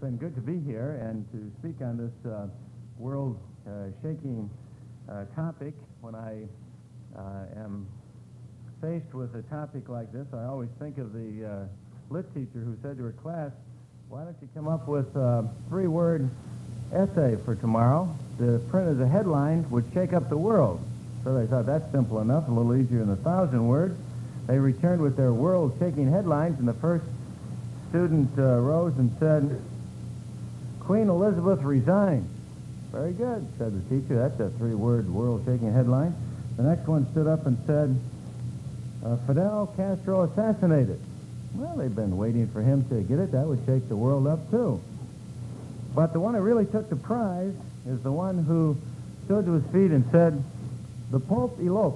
been good to be here and to speak on this world-shaking topic. When I am faced with a topic like this, I always think of the lit teacher who said to her class, "Why don't you come up with a three-word essay for tomorrow to print as a headline would shake up the world." So they thought that's simple enough, a little easier than 1,000 words. They returned with their world-shaking headlines, and the first student rose and said, "Queen Elizabeth resigned." "Very good," said the teacher. "That's a three-word world-shaking headline." The next one stood up and said, "Fidel Castro assassinated." Well, they've been waiting for him to get it. That would shake the world up, too. But the one who really took the prize is the one who stood to his feet and said, "The Pope elopes."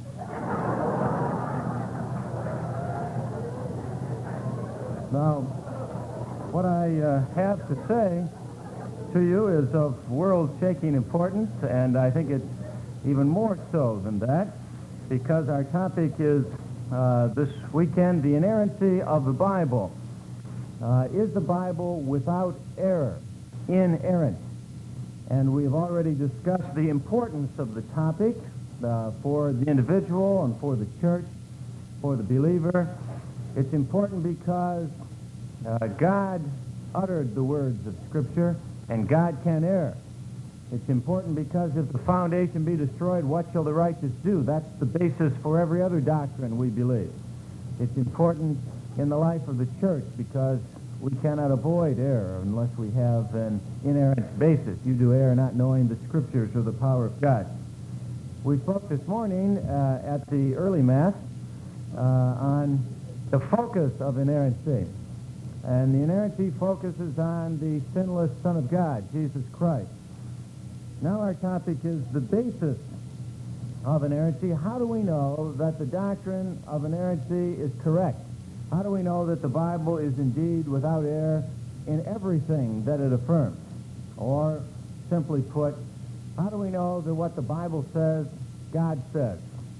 Now, what I have to say to you is of world-shaking importance, and I think it's even more so than that, because our topic is this weekend, the inerrancy of the Bible. Is the Bible without error, inerrant? And we've already discussed the importance of the topic for the individual and for the church, for the believer. It's important because God uttered the words of Scripture, and God can err. It's important because if the foundation be destroyed, what shall the righteous do? That's the basis for every other doctrine we believe. It's important in the life of the church because we cannot avoid error unless we have an inerrant basis. You do err not knowing the Scriptures or the power of God. We spoke this morning at the early Mass on the focus of inerrancy. And the inerrancy focuses on the sinless Son of God, Jesus Christ. Now our topic is the basis of inerrancy. How do we know that the doctrine of inerrancy is correct? How do we know that the Bible is indeed without error in everything that it affirms? Or, simply put, how do we know that what the Bible says, God says?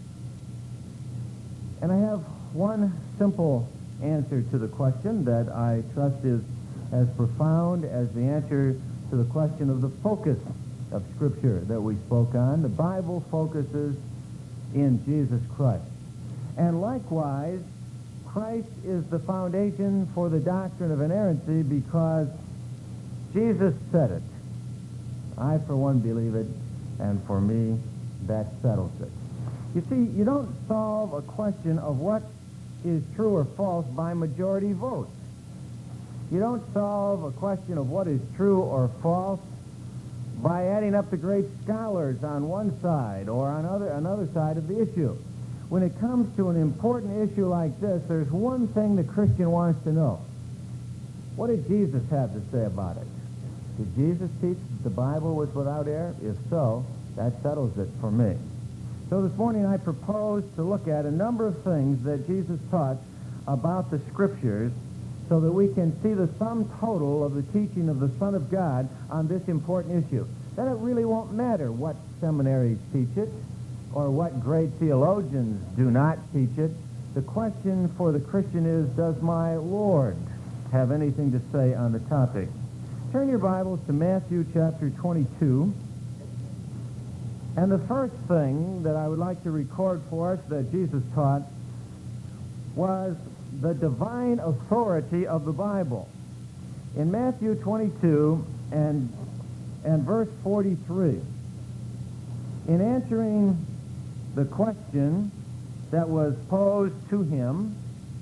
And I have one simple answer to the question that I trust is as profound as the answer to the question of the focus of Scripture that we spoke on. The Bible focuses in Jesus Christ. And likewise, Christ is the foundation for the doctrine of inerrancy because Jesus said it. I, for one, believe it, and for me, that settles it. You see, you don't solve a question of what is true or false by majority vote. You don't solve a question of what is true or false by adding up the great scholars on one side or on another side of the issue. When it comes to an important issue like this, there's one thing the Christian wants to know. What did Jesus have to say about it? Did Jesus teach that the Bible was without error? If so, that settles it for me. So this morning I propose to look at a number of things that Jesus taught about the Scriptures so that we can see the sum total of the teaching of the Son of God on this important issue. Then it really won't matter what seminaries teach it or what great theologians do not teach it. The question for the Christian is, does my Lord have anything to say on the topic? Turn your Bibles to Matthew chapter 22. And the first thing that I would like to record for us that Jesus taught was the divine authority of the Bible. In Matthew 22 and verse 43, in answering the question that was posed to him,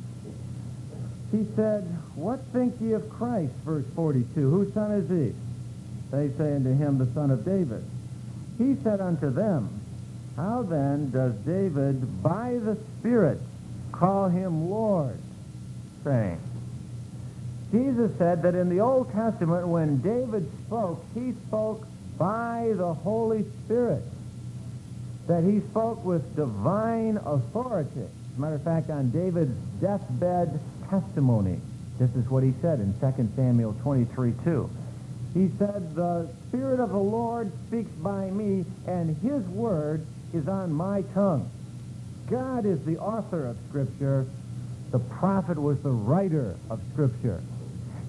he said, "What think ye of Christ?" Verse 42, "Whose son is he?" They say unto him, "The son of David." He said unto them, "How then does David by the Spirit call him Lord, saying?" Jesus said that in the Old Testament, when David spoke, he spoke by the Holy Spirit, that he spoke with divine authority. As a matter of fact, on David's deathbed testimony, this is what he said in 2 Samuel 23:2. He said, "The Spirit of the Lord speaks by me, and his word is on my tongue." God is the author of Scripture. The prophet was the writer of Scripture.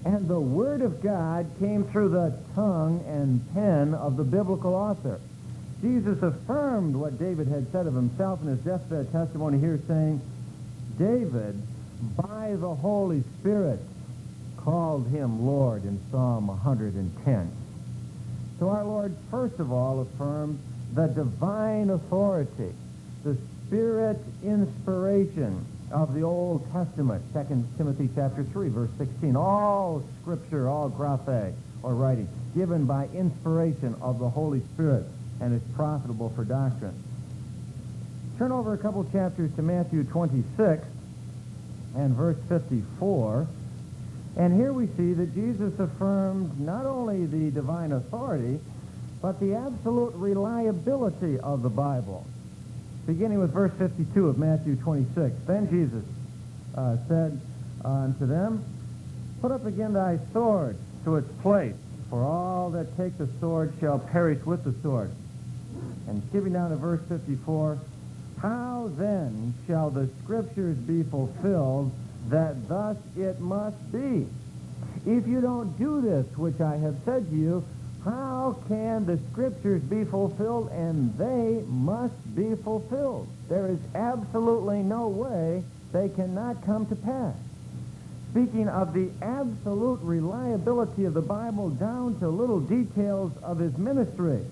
And the Word of God came through the tongue and pen of the biblical author. Jesus affirmed what David had said of himself in his deathbed testimony here, saying, David, by the Holy Spirit, called him Lord in Psalm 110. So our Lord, first of all, affirmed the divine authority, the Spirit inspiration of the Old Testament, 2 Timothy chapter 3, verse 16. All Scripture, all graphe, or writing, given by inspiration of the Holy Spirit, and is profitable for doctrine. Turn over a couple chapters to Matthew 26 and verse 54. And here we see that Jesus affirmed not only the divine authority, but the absolute reliability of the Bible. Beginning with verse 52 of Matthew 26. Then Jesus said unto them, Put up again thy sword to its place, for all that take the sword shall perish with the sword. And skipping down to verse 54, How then shall the Scriptures be fulfilled, that thus it must be? If you don't do this, which I have said to you, how can the Scriptures be fulfilled? And they must be fulfilled. There is absolutely no way they cannot come to pass. Speaking of the absolute reliability of the Bible down to little details of his ministry.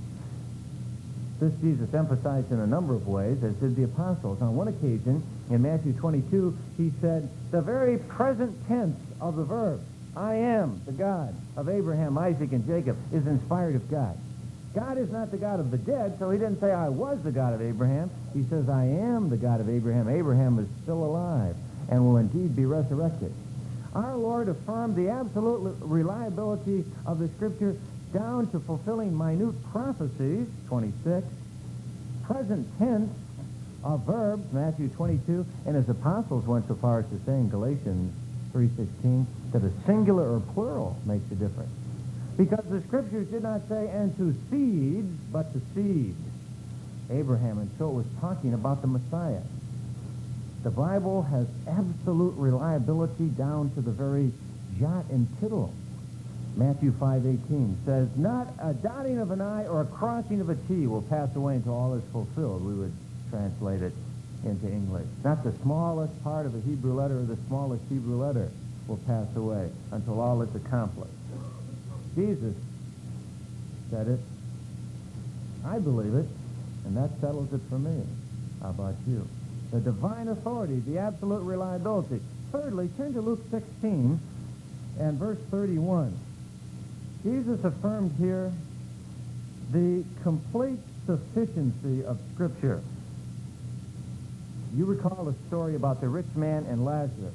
This Jesus emphasized in a number of ways, as did the apostles. On one occasion, in Matthew 22, he said, the very present tense of the verb, I am the God of Abraham, Isaac, and Jacob, is inspired of God. God is not the God of the dead, so he didn't say, I was the God of Abraham. He says, I am the God of Abraham. Abraham is still alive and will indeed be resurrected. Our Lord affirmed the absolute reliability of the Scripture down to fulfilling minute prophecies, 26, present tense of verbs, Matthew 22, and his apostles went so far as to say in Galatians 3:16 that a singular or plural makes a difference. Because the Scriptures did not say, and to seeds, but to seed. Abraham, and so it was talking about the Messiah. The Bible has absolute reliability down to the very jot and tittle. Matthew 5:18 says, not a dotting of an I or a crossing of a T will pass away until all is fulfilled. We would translate it into English. Not the smallest part of a Hebrew letter or the smallest Hebrew letter will pass away until all is accomplished. Jesus said it. I believe it, and that settles it for me. How about you? The divine authority, the absolute reliability. Thirdly, turn to Luke 16 and verse 31. Jesus affirmed here the complete sufficiency of Scripture. You recall a story about the rich man and Lazarus.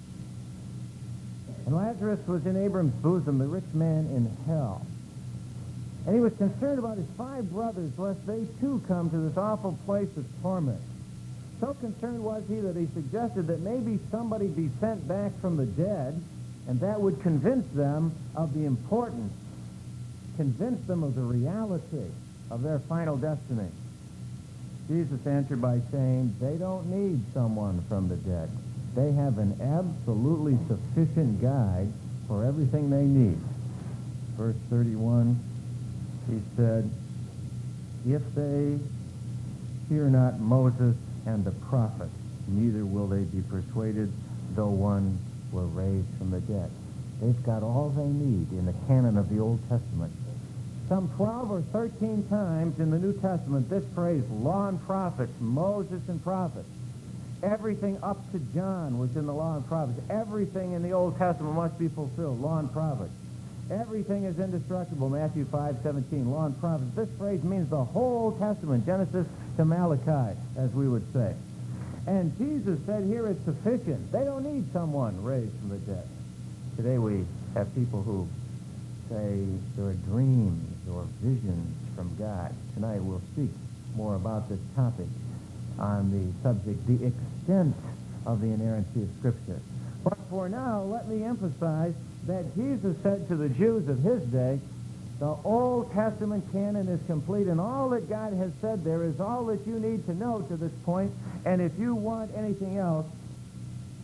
And Lazarus was in Abram's bosom, the rich man in hell. And he was concerned about his 5 brothers, lest they too come to this awful place of torment. So concerned was he that he suggested that maybe somebody be sent back from the dead, and that would convince them of the importance, convince them of the reality of their final destiny. Jesus answered by saying, they don't need someone from the dead. They have an absolutely sufficient guide for everything they need. Verse 31, he said, if they fear not Moses and the prophets, neither will they be persuaded, though one were raised from the dead. They've got all they need in the canon of the Old Testament. Some 12 or 13 times in the New Testament, this phrase, law and prophets, Moses and prophets. Everything up to John was in the law and prophets. Everything in the Old Testament must be fulfilled, law and prophets. Everything is indestructible, Matthew 5:17, law and prophets. This phrase means the whole Old Testament, Genesis to Malachi, as we would say. And Jesus said here it's sufficient. They don't need someone raised from the dead. Today we have people who say there are dreams or visions from God. Tonight we'll speak more about this topic on the subject, the extent of the inerrancy of Scripture. But for now, let me emphasize that Jesus said to the Jews of his day, the Old Testament canon is complete, and all that God has said there is all that you need to know to this point, and if you want anything else,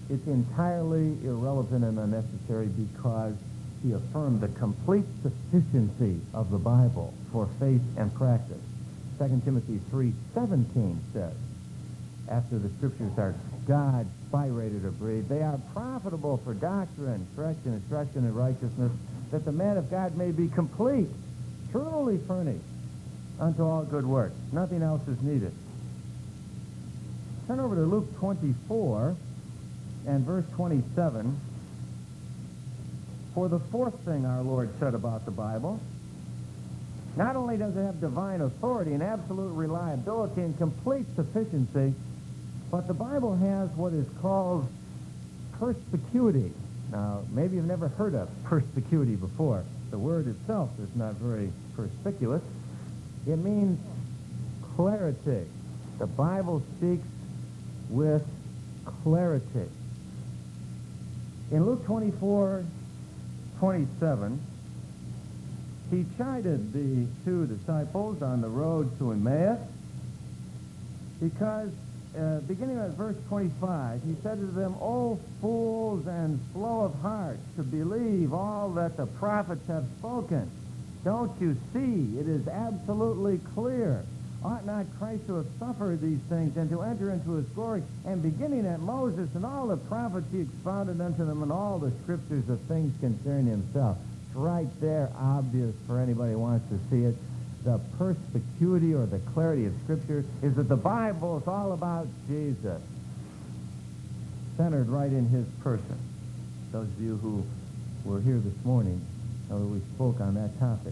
it's entirely irrelevant and unnecessary because he affirmed the complete sufficiency of the Bible for faith and practice. 2 Timothy 3:17 says, after the scriptures are God-inspired or breathed, they are profitable for doctrine, correction, instruction, and righteousness, that the man of God may be complete, truly furnished unto all good works. Nothing else is needed. Turn over to Luke 24 and verse 27. For the fourth thing our Lord said about the Bible, not only does it have divine authority and absolute reliability and complete sufficiency, but the Bible has what is called perspicuity. Now, maybe you've never heard of perspicuity before. The word itself is not very perspicuous. It means clarity. The Bible speaks with clarity. In Luke 24:27, he chided the two disciples on the road to Emmaus because, beginning at verse 25, he said to them, O fools and slow of heart to believe all that the prophets have spoken. Don't you see? It is absolutely clear. Ought not Christ to have suffered these things and to enter into his glory? And beginning at Moses and all the prophets, he expounded unto them in all the scriptures of things concerning himself. It's right there, obvious for anybody who wants to see it. The perspicuity or the clarity of Scripture is that the Bible is all about Jesus, centered right in his person. Those of you who were here this morning know that we spoke on that topic.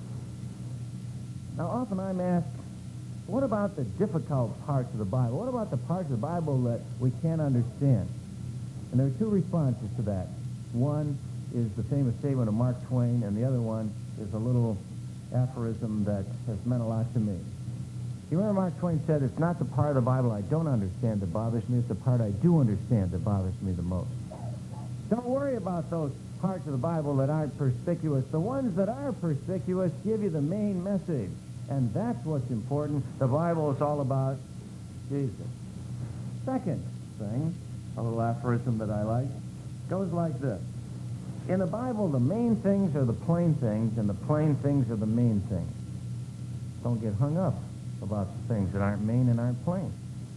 Now, often I'm asked, what about the difficult parts of the Bible? What about the parts of the Bible that we can't understand? And there are two responses to that. One is the famous statement of Mark Twain, and the other one is a little aphorism that has meant a lot to me. You remember Mark Twain said, it's not the part of the Bible I don't understand that bothers me, it's the part I do understand that bothers me the most. Don't worry about those parts of the Bible that aren't perspicuous. The ones that are perspicuous give you the main message, and that's what's important. The Bible is all about Jesus. Second thing, a little aphorism that I like, goes like this. In the Bible, the main things are the plain things, and the plain things are the main things. Don't get hung up about the things that aren't main and aren't plain.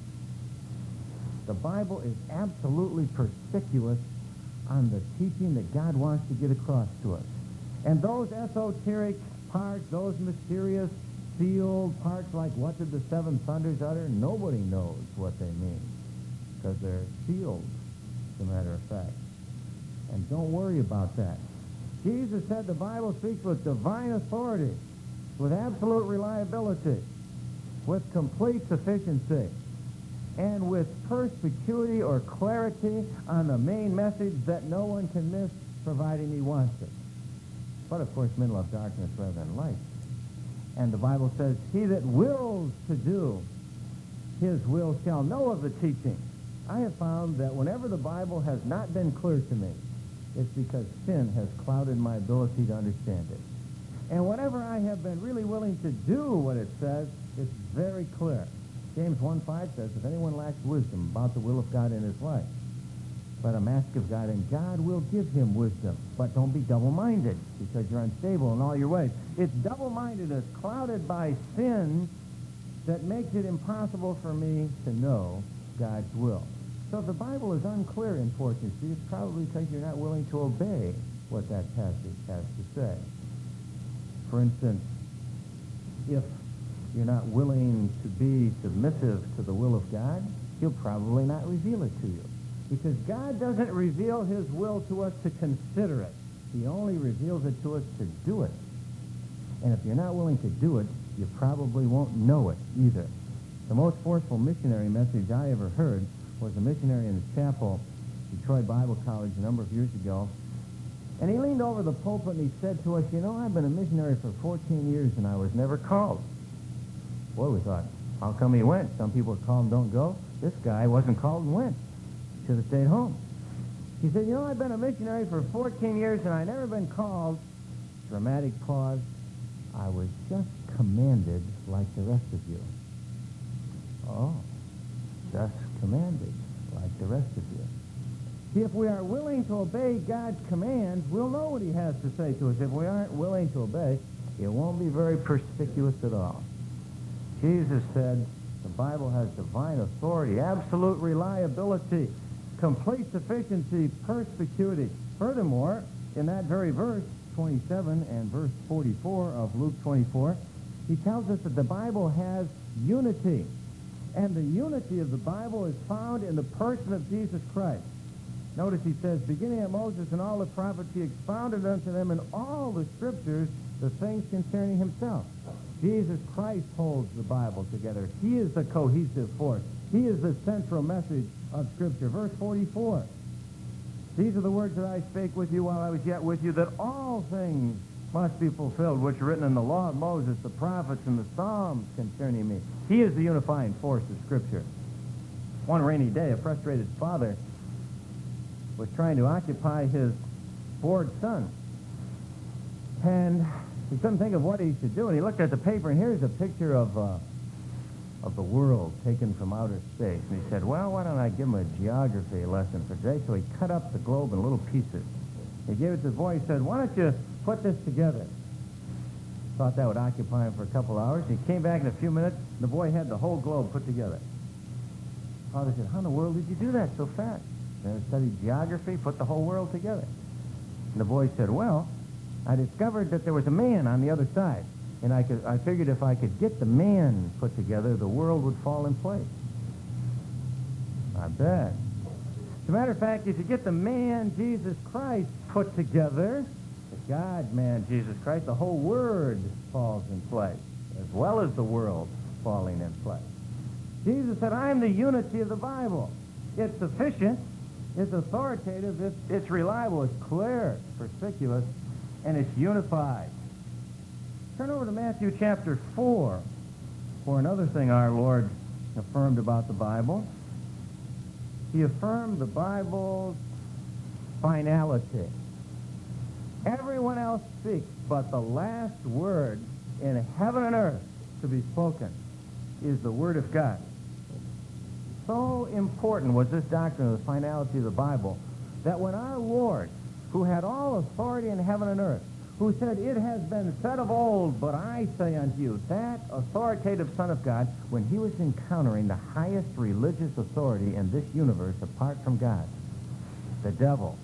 The Bible is absolutely perspicuous on the teaching that God wants to get across to us. And those esoteric parts, those mysterious, sealed parts like what did the seven thunders utter, nobody knows what they mean because they're sealed, as a matter of fact. And don't worry about that. Jesus said the Bible speaks with divine authority, with absolute reliability, with complete sufficiency, and with perspicuity or clarity on the main message that no one can miss, providing he wants it. But, of course, men love darkness rather than light. And the Bible says, he that wills to do his will shall know of the teaching. I have found that whenever the Bible has not been clear to me, it's because sin has clouded my ability to understand it. And whenever I have been really willing to do what it says, it's very clear. James 1:5 says, if anyone lacks wisdom about the will of God in his life, let him ask of God, and God will give him wisdom. But don't be double-minded, because you're unstable in all your ways. It's double-mindedness clouded by sin that makes it impossible for me to know God's will. So if the Bible is unclear in portions to you, it's probably because you're not willing to obey what that passage has to say. For instance, if you're not willing to be submissive to the will of God, he'll probably not reveal it to you. Because God doesn't reveal his will to us to consider it. He only reveals it to us to do it. And if you're not willing to do it, you probably won't know it either. The most forceful missionary message I ever heard was a missionary in the chapel at Detroit Bible College a number of years ago. And he leaned over the pulpit and he said to us, you know, I've been a missionary for 14 years and I was never called. Boy, we thought, how come he went? Some people call him, don't go. This guy wasn't called and went. Should have stayed home. He said, you know, I've been a missionary for 14 years and I've never been called. Dramatic pause. I was just commanded like the rest of you. Oh, just commanded like the rest of you. If we are willing to obey God's commands, we'll know what he has to say to us. If we aren't willing to obey, it won't be very perspicuous at all. Jesus said the Bible has divine authority, absolute reliability, complete sufficiency, perspicuity. Furthermore, in that very verse, 27 and verse 44 of Luke 24, he tells us that the Bible has unity. And the unity of the Bible is found in the person of Jesus Christ. Notice he says, beginning at Moses and all the prophets, he expounded unto them in all the scriptures the things concerning himself. Jesus Christ holds the Bible together. He is the cohesive force. He is the central message of Scripture. Verse 44, these are the words that I spake with you while I was yet with you, that all things must be fulfilled, which are written in the law of Moses, the prophets, and the Psalms concerning me. He is the unifying force of Scripture. One rainy day, a frustrated father was trying to occupy his bored son. And he couldn't think of what he should do, and he looked at the paper, and here's a picture of the world taken from outer space. And he said, well, why don't I give him a geography lesson for today? So he cut up the globe in little pieces. He gave it to the boy. He said, why don't you put this together? Thought that would occupy him for a couple hours. He came back in a few minutes. The boy had the whole globe put together. Father said, how in the world did you do that so fast? And I studied geography, put the whole world together. And the boy said, well, I discovered that there was a man on the other side. And I figured if I could get the man put together, the world would fall in place. I bet. As a matter of fact, if you get the man, Jesus Christ, put together, the God-man, Jesus Christ, the whole Word falls in place, as well as the world falling in place. Jesus said, I'm the unity of the Bible. It's sufficient, it's authoritative, it's reliable, it's clear, it's perspicuous, and it's unified. Turn over to Matthew chapter 4 for another thing our Lord affirmed about the Bible. He affirmed the Bible's finality. Everyone else speaks, but the last word in heaven and earth to be spoken is the Word of God. So important was this doctrine of the finality of the Bible that when our Lord, who had all authority in heaven and earth, who said, it has been said of old, but I say unto you, that authoritative Son of God, when he was encountering the highest religious authority in this universe apart from God, the devil,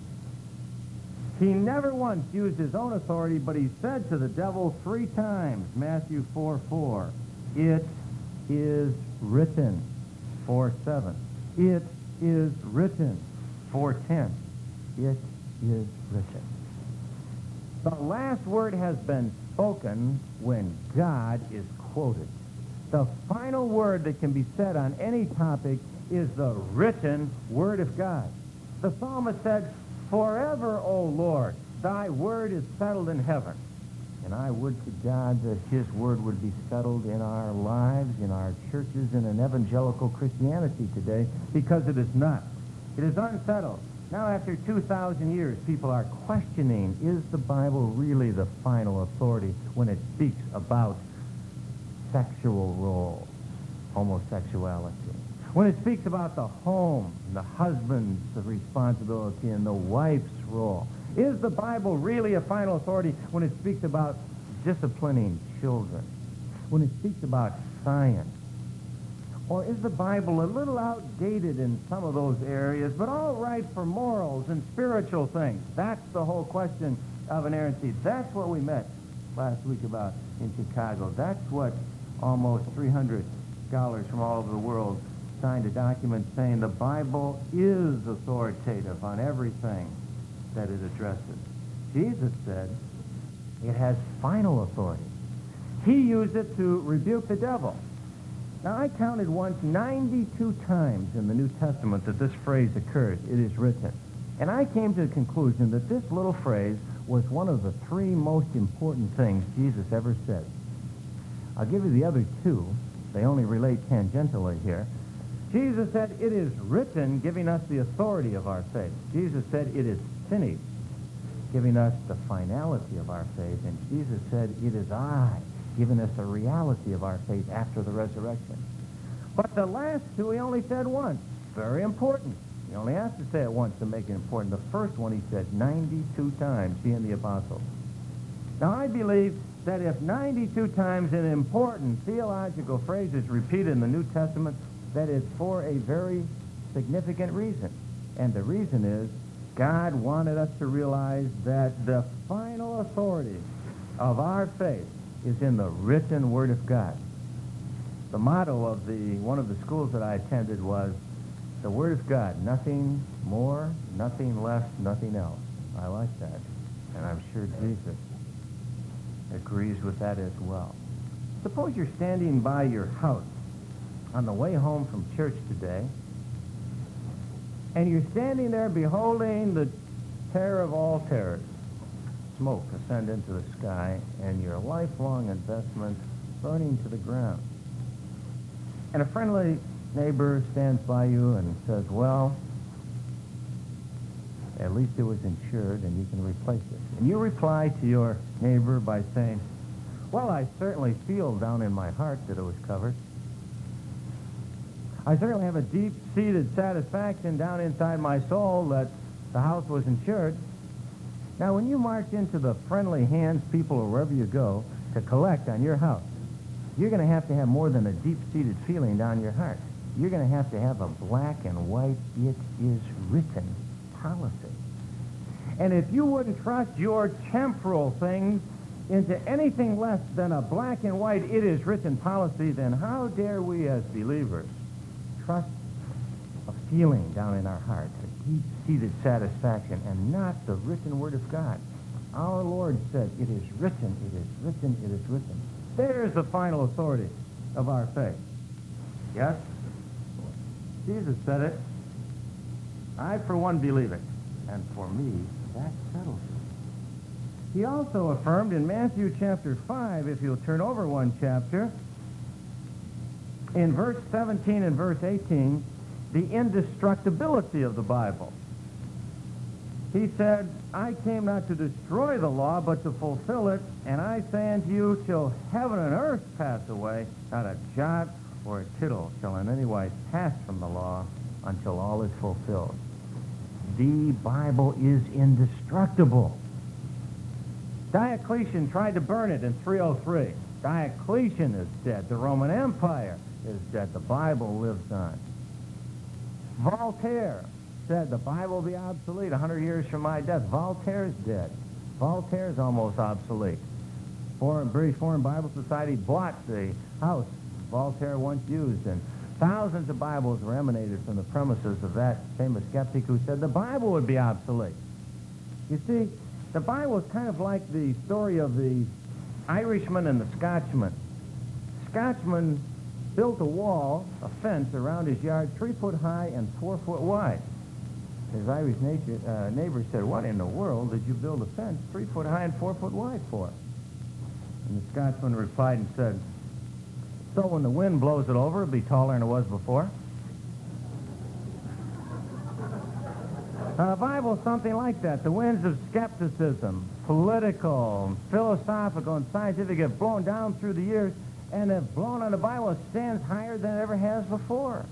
he never once used his own authority, but he said to the devil 3 times, Matthew 4:4, it is written, 4:7, it is written, 4:10, it is written. The last word has been spoken when God is quoted. The final word that can be said on any topic is the written Word of God. The psalmist said, forever, O Lord, thy word is settled in heaven. And I would to God that his word would be settled in our lives, in our churches, and in evangelical Christianity today, because it is not. It is unsettled. Now, after 2,000 years, people are questioning, is the Bible really the final authority when it speaks about sexual roles, homosexuality? When it speaks about the home, the husband's responsibility, and the wife's role? Is the Bible really a final authority when it speaks about disciplining children? When it speaks about science? Or is the Bible a little outdated in some of those areas, but all right for morals and spiritual things? That's the whole question of inerrancy. That's what we met last week about in Chicago. That's what almost 300 scholars from all over the world signed a document saying the Bible is authoritative on everything that it addresses. Jesus said it has final authority. He used it to rebuke the devil. Now, I counted once 92 times in the New Testament that this phrase occurs, it is written. And I came to the conclusion that this little phrase was one of the 3 most important things Jesus ever said. I'll give you the other 2. They only relate tangentially here. Jesus said, it is written, giving us the authority of our faith. Jesus said, it is finished, giving us the finality of our faith. And Jesus said, it is I, giving us the reality of our faith after the resurrection. But the last 2 he only said once. Very important. He only has to say it once to make it important. The first one he said 92 times, he and the apostles. Now, I believe that if 92 times an important theological phrase is repeated in the New Testament, that is for a very significant reason. And the reason is God wanted us to realize that the final authority of our faith is in the written Word of God. The motto of one of the schools that I attended was, the Word of God, nothing more, nothing less, nothing else. I like that. And I'm sure Jesus agrees with that as well. Suppose you're standing by your house on the way home from church today, and you're standing there beholding the terror of all terrors, smoke ascend into the sky, and your lifelong investment burning to the ground. And a friendly neighbor stands by you and says, well, at least it was insured and you can replace it. And you reply to your neighbor by saying, well, I certainly feel down in my heart that it was covered. I certainly have a deep-seated satisfaction down inside my soul that the house was insured. Now, when you march into the friendly hands, people, or wherever you go, to collect on your house, you're going to have more than a deep-seated feeling down your heart. You're going to have a black and white, it is written policy. And if you wouldn't trust your temporal things into anything less than a black and white, it is written policy, then how dare we as believers trust a feeling down in our heart, a deep-seated satisfaction, and not the written Word of God? Our Lord said, it is written, it is written, it is written. There's the final authority of our faith. Yes? Jesus said it. I, for one, believe it. And for me, that settles it. He also affirmed in Matthew chapter 5, if you'll turn over one chapter, in verse 17 and verse 18, the indestructibility of the Bible. He said, I came not to destroy the law, but to fulfill it, and I say unto you, till heaven and earth pass away, not a jot or a tittle shall in any wise pass from the law until all is fulfilled. The Bible is indestructible. Diocletian tried to burn it in 303. Diocletian is dead. The Roman Empire is dead. The Bible lives on. Voltaire said the Bible will be obsolete 100 years from my death. Voltaire's dead. Voltaire's almost obsolete. British Foreign Bible Society bought the house Voltaire once used, and thousands of Bibles were emanated from the premises of that famous skeptic who said the Bible would be obsolete. You see, the Bible is kind of like the story of the Irishman and the Scotchman. Scotchman built a wall, a fence around his yard 3 foot high and 4 foot wide. His Irish neighbor said, what in the world did you build a fence 3 foot high and 4 foot wide for? And the Scotchman replied and said, so when the wind blows it over, it'll be taller than it was before. The Bible's something like that. The winds of skepticism, political, philosophical, and scientific have blown down through the years and have blown on the Bible. It stands higher than it ever has before.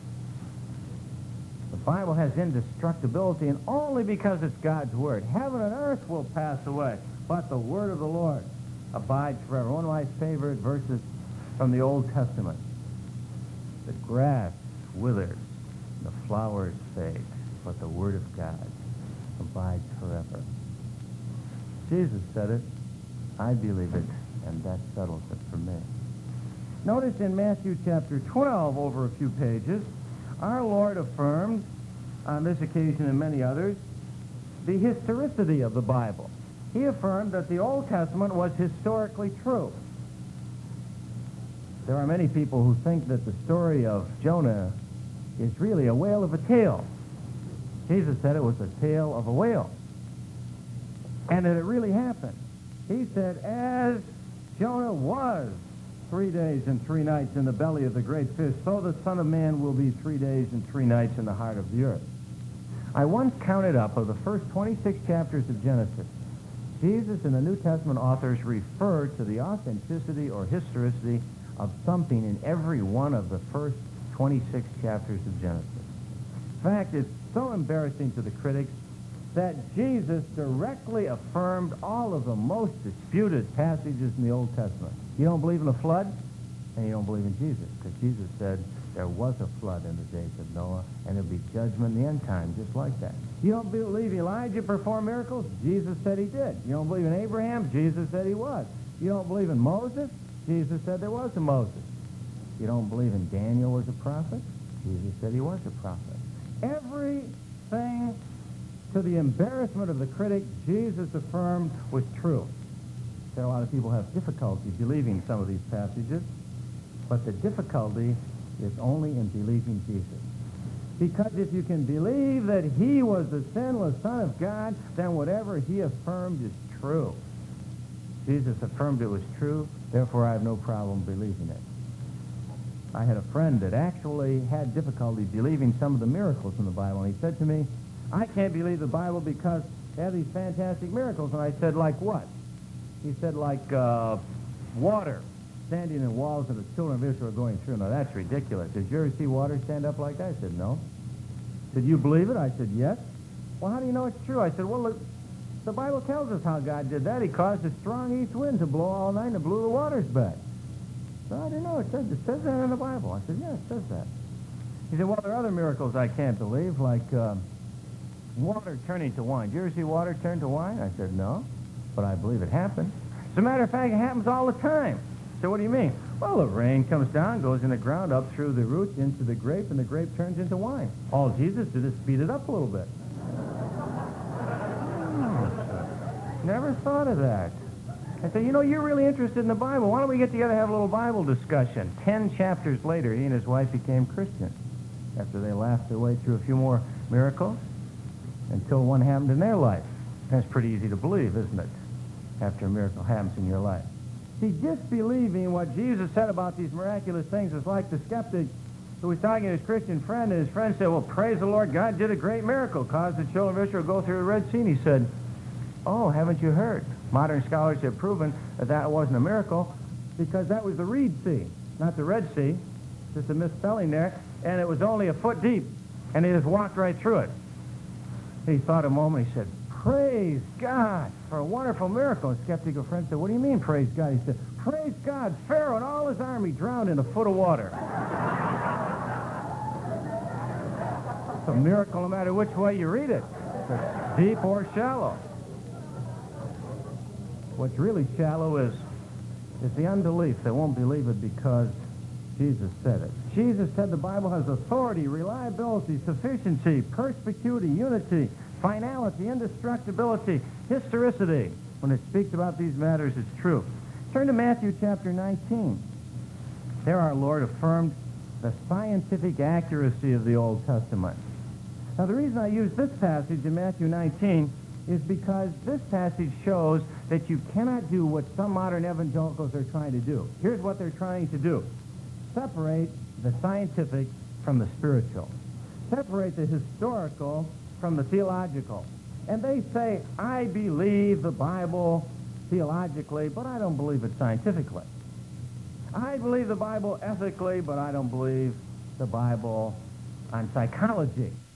The Bible has indestructibility, and only because it's God's Word. Heaven and earth will pass away, but the Word of the Lord abides forever. One of my favorite verses from the Old Testament. The grass withers, the flowers fade, but the Word of God abides forever. Jesus said it, I believe it, and that settles it for me. Notice in Matthew chapter 12, over a few pages, our Lord affirmed, on this occasion and many others, the historicity of the Bible. He affirmed that the Old Testament was historically true. There are many people who think that the story of Jonah is really a whale of a tale. Jesus said it was a tale of a whale, and that it really happened. He said, as Jonah was 3 days and 3 nights in the belly of the great fish, so the Son of Man will be 3 days and 3 nights in the heart of the earth. I once counted up of the first 26 chapters of Genesis, Jesus and the New Testament authors refer to the authenticity or historicity of something in every one of the first 26 chapters of Genesis. fact, it's so embarrassing to the critics that Jesus directly affirmed all of the most disputed passages in the Old Testament. You don't believe in a flood, and you don't believe in Jesus, because Jesus said there was a flood in the days of Noah, and there'll be judgment in the end time just like that. You don't believe Elijah performed miracles? Jesus said he did. You don't believe in Abraham? Jesus said he was. You don't believe in Moses? Jesus said there was a Moses. You don't believe in Daniel was a prophet? Jesus said he was a prophet. Everything, to the embarrassment of the critic, Jesus affirmed was true. There are a lot of people have difficulty believing some of these passages, but the difficulty is only in believing Jesus. Because if you can believe that he was the sinless Son of God, then whatever he affirmed is true. Jesus affirmed it was true, therefore I have no problem believing it. I had a friend that actually had difficulty believing some of the miracles in the Bible, and he said to me, I can't believe the Bible because they have these fantastic miracles. And I said, like what? He said, like water standing in walls that the children of Israel are going through. Now, that's ridiculous. Did you ever see water stand up like that? I said, no. Did you believe it? I said, yes. Well, how do you know it's true? I said, well, look, the Bible tells us how God did that. He caused a strong east wind to blow all night and it blew the waters back. So I didn't know. It says that in the Bible. I said, yeah, it says that. He said, well, there are other miracles I can't believe, like water turning to wine. Did you ever see water turn to wine? I said, no, but I believe it happened. As a matter of fact, it happens all the time. So what do you mean? Well, the rain comes down, goes in the ground, up through the roots, into the grape, and the grape turns into wine. All Jesus did is speed it up a little bit. Never thought of that. I said, you know, you're really interested in the Bible. Why don't we get together and have a little Bible discussion? 10 chapters later, he and his wife became Christians after they laughed their way through a few more miracles until one happened in their life. That's pretty easy to believe, isn't it? After a miracle happens in your life. See, disbelieving what Jesus said about these miraculous things is like the skeptic who was talking to his Christian friend, and his friend said, well, praise the Lord, God did a great miracle, caused the children of Israel to go through the Red Sea. And he said, oh, haven't you heard? Modern scholars have proven that that wasn't a miracle because that was the Reed Sea, not the Red Sea. Just a misspelling there. And it was only a foot deep, and they just walked right through it. He thought a moment, he said, praise God for a wonderful miracle. And skeptical friend said, what do you mean, praise God? He said, praise God, Pharaoh and all his army drowned in a foot of water. It's a miracle no matter which way you read it, deep or shallow. What's really shallow is the unbelief. They won't believe it because Jesus said it. Jesus said the Bible has authority, reliability, sufficiency, perspicuity, unity, finality, indestructibility, historicity. When it speaks about these matters, it's true. Turn to Matthew chapter 19. There our Lord affirmed the scientific accuracy of the Old Testament. Now, the reason I use this passage in Matthew 19 is because this passage shows that you cannot do what some modern evangelicals are trying to do. Here's what they're trying to do. Separate the scientific from the spiritual. Separate the historical from the theological. And they say, I believe the Bible theologically, but I don't believe it scientifically. I believe the Bible ethically, but I don't believe the Bible on psychology.